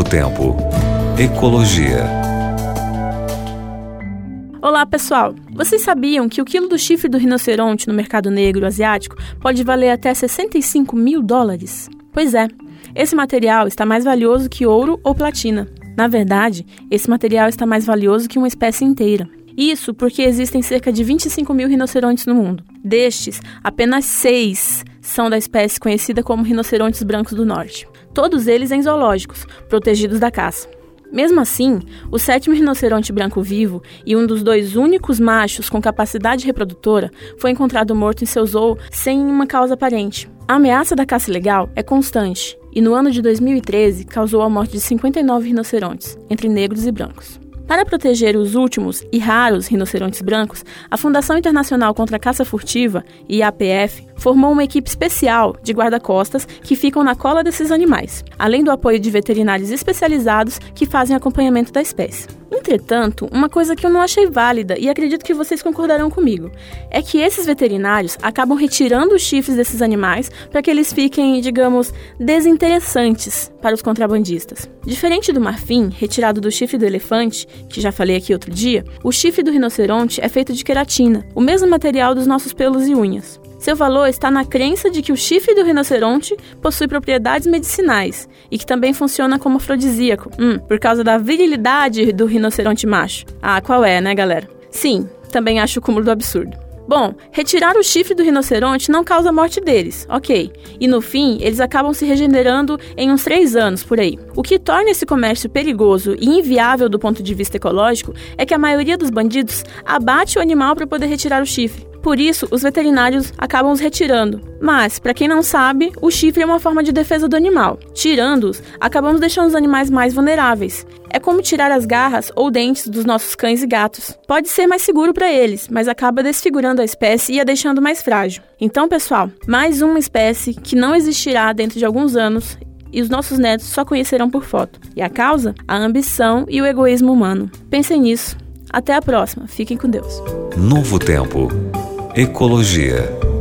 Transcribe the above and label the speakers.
Speaker 1: Tempo. Ecologia.
Speaker 2: Olá, pessoal! Vocês sabiam que o quilo do chifre do rinoceronte no mercado negro asiático pode valer até $65 mil? Pois é, esse material está mais valioso que ouro ou platina. Na verdade, esse material está mais valioso que uma espécie inteira. Isso porque existem cerca de 25 mil rinocerontes no mundo. Destes, apenas 6 são da espécie conhecida como rinocerontes brancos do norte. Todos eles em zoológicos, protegidos da caça. Mesmo assim, o 7º rinoceronte branco vivo e um dos 2 únicos machos com capacidade reprodutora foi encontrado morto em seu zoo sem uma causa aparente. A ameaça da caça ilegal é constante e no ano de 2013 causou a morte de 59 rinocerontes, entre negros e brancos. Para proteger os últimos e raros rinocerontes brancos, a Fundação Internacional contra a Caça Furtiva, IAPF, formou uma equipe especial de guarda-costas que ficam na cola desses animais, além do apoio de veterinários especializados que fazem acompanhamento da espécie. Entretanto, uma coisa que eu não achei válida, e acredito que vocês concordarão comigo, é que esses veterinários acabam retirando os chifres desses animais para que eles fiquem, digamos, desinteressantes para os contrabandistas. Diferente do marfim, retirado do chifre do elefante, que já falei aqui outro dia, o chifre do rinoceronte é feito de queratina, o mesmo material dos nossos pelos e unhas. Seu valor está na crença de que o chifre do rinoceronte possui propriedades medicinais e que também funciona como afrodisíaco, por causa da virilidade do rinoceronte macho. Ah, qual é, né, galera? Sim, também acho o cúmulo do absurdo. Bom, retirar o chifre do rinoceronte não causa a morte deles, ok. E no fim, eles acabam se regenerando em uns 3 anos, por aí. O que torna esse comércio perigoso e inviável do ponto de vista ecológico é que a maioria dos bandidos abate o animal para poder retirar o chifre. Por isso, os veterinários acabam os retirando. Mas, para quem não sabe, o chifre é uma forma de defesa do animal. Tirando-os, acabamos deixando os animais mais vulneráveis. É como tirar as garras ou dentes dos nossos cães e gatos. Pode ser mais seguro para eles, mas acaba desfigurando a espécie e a deixando mais frágil. Então, pessoal, mais uma espécie que não existirá dentro de alguns anos e os nossos netos só conhecerão por foto. E a causa? A ambição e o egoísmo humano. Pensem nisso. Até a próxima. Fiquem com Deus.
Speaker 1: Novo Tempo. Ecologia.